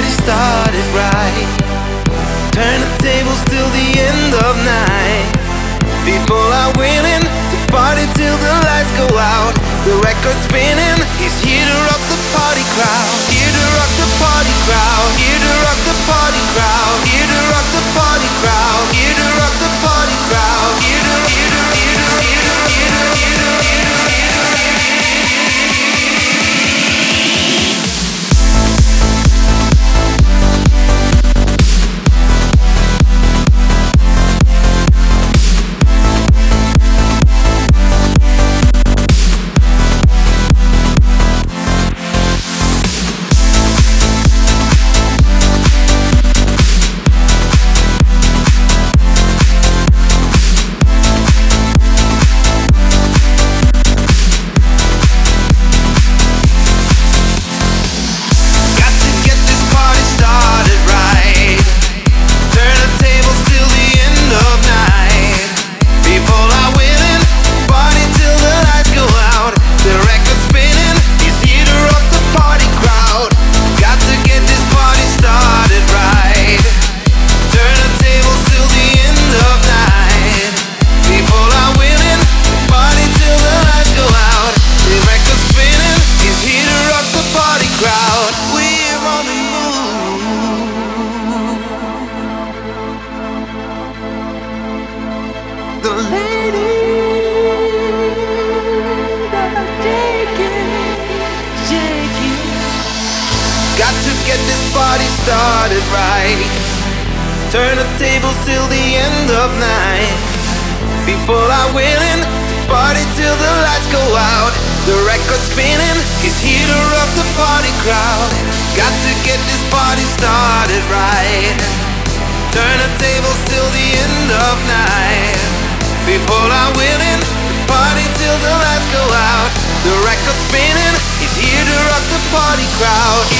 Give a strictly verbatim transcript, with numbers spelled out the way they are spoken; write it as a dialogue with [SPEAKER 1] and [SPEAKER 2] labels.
[SPEAKER 1] party started right. Turn the tables till the end of night. People are willing to party till the lights go out. The record spinning, he's here to rock the party crowd. Here to rock the party crowd. Here to rock the party crowd. Here to rock the party crowd. Here to rock the party crowd. Here to, here to, here to, here to, here to, here to, here to, here to. The ladies are shaking, shaking. Got to get this party started right. Turn the tables till the end of night. People are willing to party till the lights go out. The record spinning, he's here to rock the party crowd. Got to get this party started right. Turn the tables till the end of night. People are willing to party till the lights go out. The record spinning, he's here to rock the party crowd.